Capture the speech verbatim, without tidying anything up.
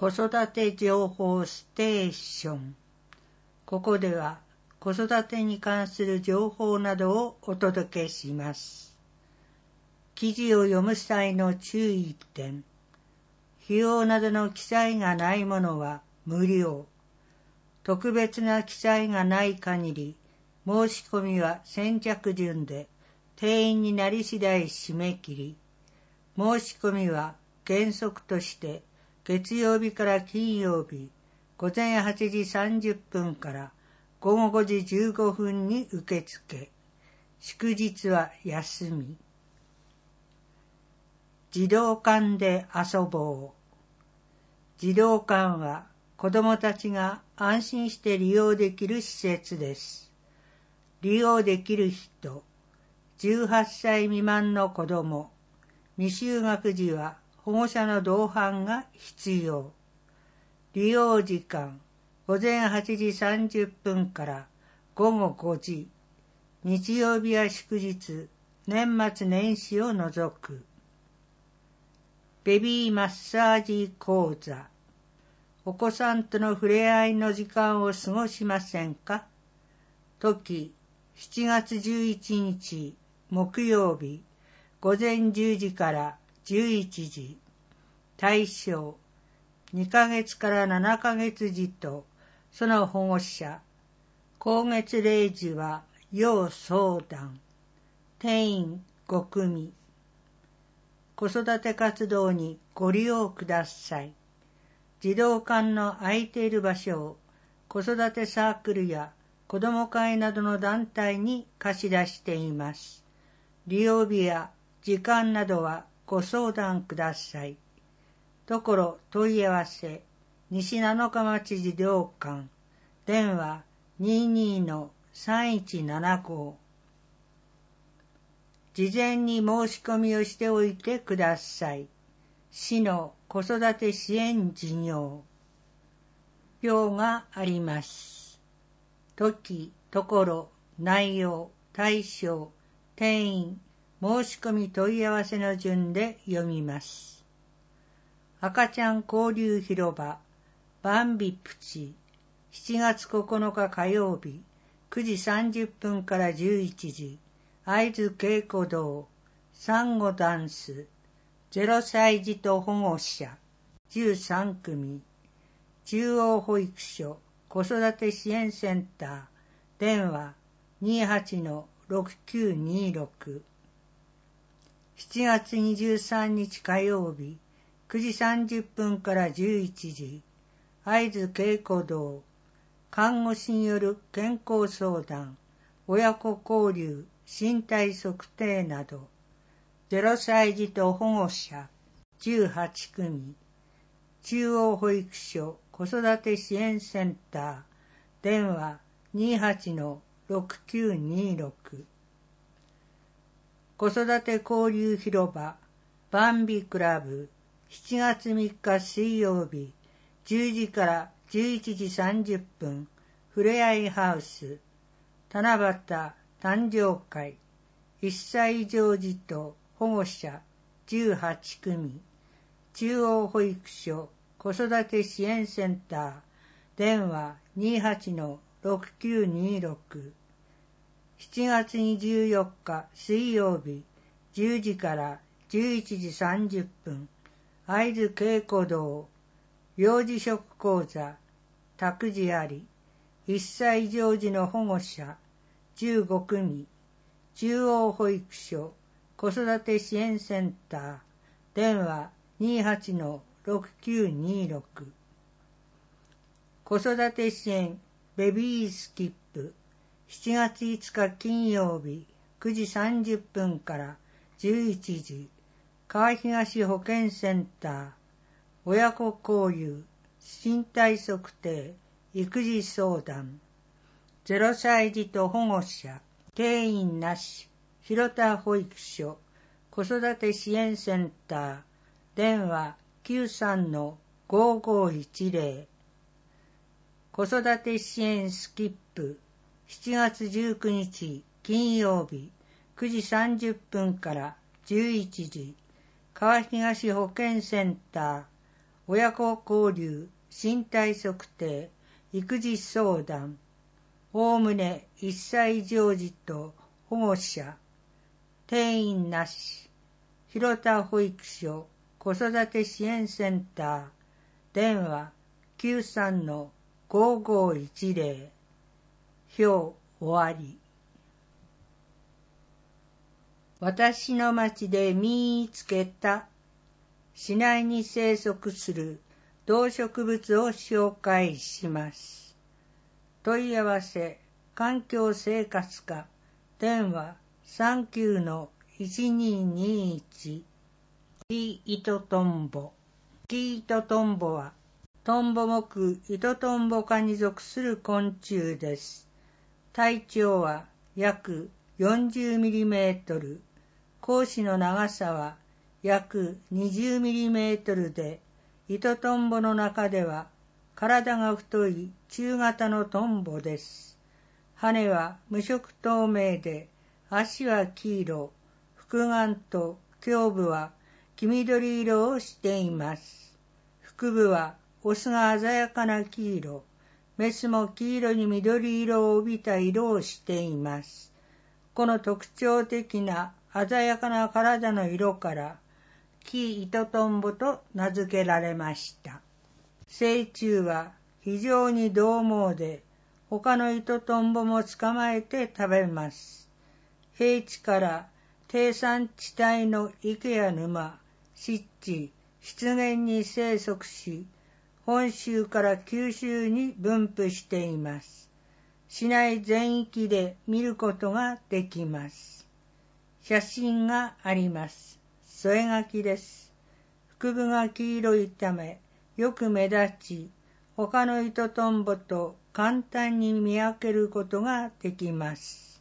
子育て情報ステーション。ここでは子育てに関する情報などをお届けします。記事を読む際の注意点。費用などの記載がないものは無料。特別な記載がない限り、申し込みは先着順で、定員になり次第締め切り。申し込みは原則として月曜日から金曜日、午前はちじさんじゅっぷんから午後ごじじゅうごふんに受付。祝日は休み。児童館で遊ぼう。児童館は子どもたちが安心して利用できる施設です。利用できる人、じゅうはっさい未満の子ども、未就学児は保護者の同伴が必要。利用時間、午前はちじさんじゅっぷんから午後ごじ、日曜日や祝日、年末年始を除く。ベビーマッサージ講座。お子さんとの触れ合いの時間を過ごしませんか？時、しちがつじゅういちにち木曜日、午前じゅうじからじゅういちじ。対象、にかげつからななかげつ児とその保護者。高月齢児は要相談。定員ごくみ。子育て活動にご利用ください。児童館の空いている場所を子育てサークルや子ども会などの団体に貸し出しています。利用日や時間などはご相談ください。ところ問い合わせ、西七日町児童館、電話 にじゅうにのさんいちななご。事前に申し込みをしておいてください。市の子育て支援事業。表があります。時、ところ、内容、対象、定員、申し込み問い合わせの順で読みます。赤ちゃん交流広場、バンビプチ、しちがつここのか火曜日、くじさんじゅっぷんからじゅういちじ、会津稽古堂、サンゴダンス、ゼロさい児と保護者、じゅうさんくみ、中央保育所、子育て支援センター、電話 にじゅうはちのろくきゅうにろく。しちがつにじゅうさんにち火曜日、くじさんじゅっぷんからじゅういちじ、会津稽古堂、看護師による健康相談、親子交流、身体測定など、ゼロさい児と保護者、じゅうはちくみ、中央保育所子育て支援センター、電話 にじゅうはちのろくきゅうにろく。子育て交流広場、バンビクラブ、しちがつみっか水曜日、じゅうじからじゅういちじさんじゅっぷん、ふれあいハウス、七夕誕生会、いっさい以上児と保護者じゅうはちくみ、中央保育所子育て支援センター、電話 にじゅうはちのろくきゅうにろく。しちがつにじゅうよっか水曜日、じゅうじからじゅういちじさんじゅっぷん、会津稽古堂、幼児食講座、託児あり、いっさい以上児の保護者じゅうごくみ、中央保育所子育て支援センター、電話 にじゅうはちのろくきゅうにろく。子育て支援ベビースキップ、しちがついつか金曜日、くじさんじゅっぷんからじゅういちじ、川東保健センター、親子交流、身体測定、育児相談、ゼロさい児と保護者、定員なし、広田保育所、子育て支援センター、電話 きゅうさんのごごいちぜろ。子育て支援スキップ、しちがつじゅうくにち金曜日、くじさんじゅっぷんからじゅういちじ、川東保健センター、 親子交流、身体測定、育児相談、おおむねいっさい以上児と保護者、定員なし、広田保育所子育て支援センター、電話 きゅうさんのごーごーいちぜろ、表終わり。私の町で見つけた、市内に生息する動植物を紹介します。問い合わせ、環境生活課、電話 さんきゅうのいちにーにーいち、キイトトンボ。キイトトンボは、トンボ目イトトンボ科に属する昆虫です。体長は約よんじゅうミリメートル、後肢の長さは約にじゅうミリメートルで、イトトンボの中では体が太い中型のトンボです。羽は無色透明で、足は黄色、複眼と胸部は黄緑色をしています。腹部はオスが鮮やかな黄色、メスも黄色に緑色を帯びた色をしています。この特徴的な鮮やかな体の色から、キイトトンボと名付けられました。成虫は非常に獰猛で、他のイトトンボも捕まえて食べます。平地から低山地帯の池や沼、湿地、湿原に生息し、本州から九州に分布しています。市内全域で見ることができます。写真があります。添え書きです。腹部が黄色いため、よく目立ち、他のイトトンボと簡単に見分けることができます。